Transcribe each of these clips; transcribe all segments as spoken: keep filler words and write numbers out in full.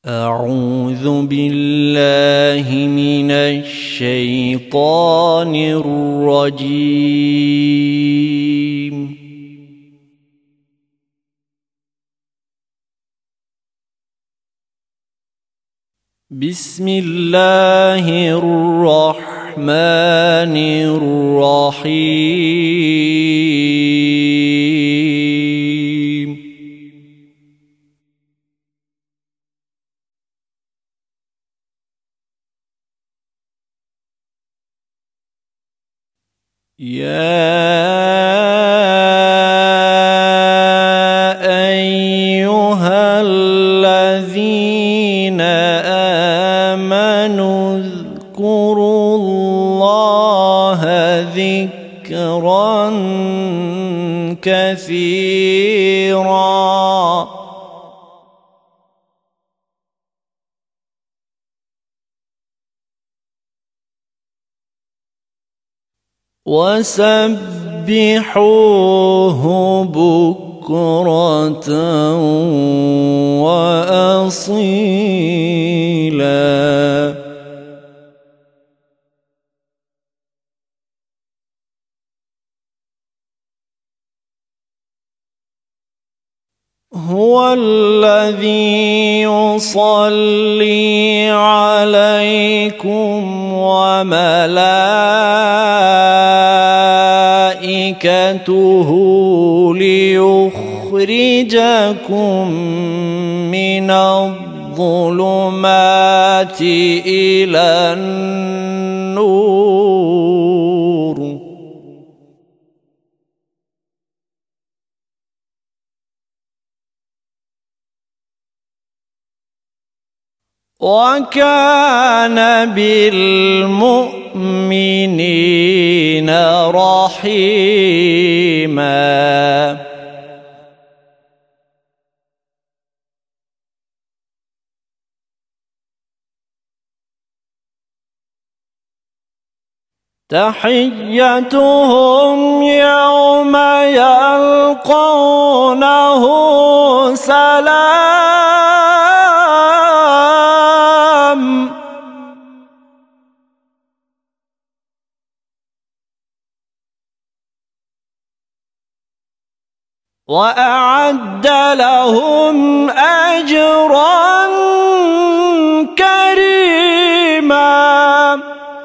أعوذ بالله من الشيطان الرجيم. بسم الله الرحمن الرحيم. يا أيها الذين آمنوا اذكروا الله ذكرا كثيرا وسبحوه بكرة وأصيلا. هو الذي يصلي عليكم وملائكته ليخرجكم من الظلمات إلى النور. وكان بالمؤمنين رحيما. تحيتهم يوم يلقونه سلام. وأعد لهم أجرا كريما.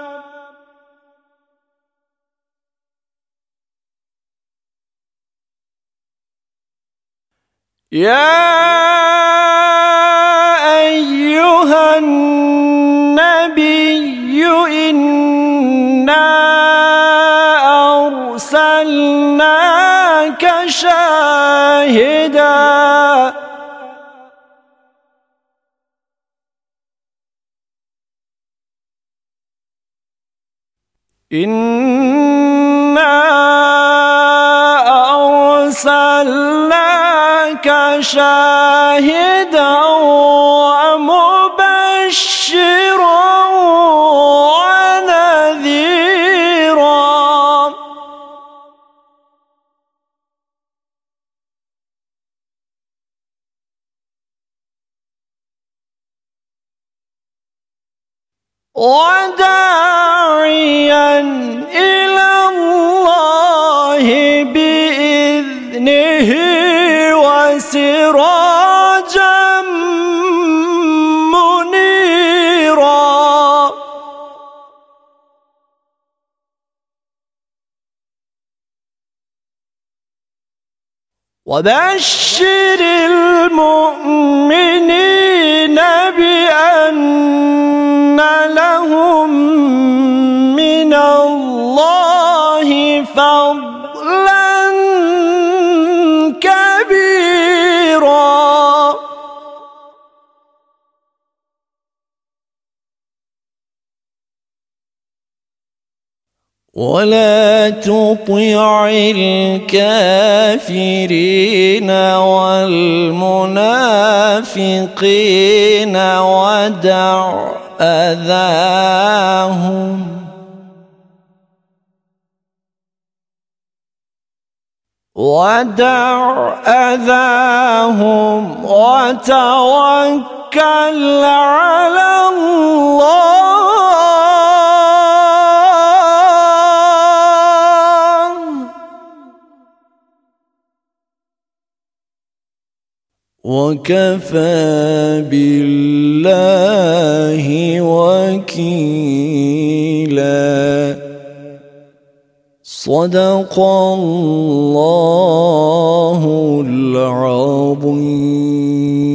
يا أيها النبي إنا أرسلناك شاهدا إنا أرسلناك شاهدا ومبشرا ونذيرا. وداعيا إلى الله بإذنه وسراجا منيرا. وبشر المؤمنين بأن لهم من الله فضلا كبيرا. ولا تطع الكافرين والمنافقين ودع أذاهم ودع أذاهم وتوكل على الله وكفى بالله وكيلا. صدق الله العظيم.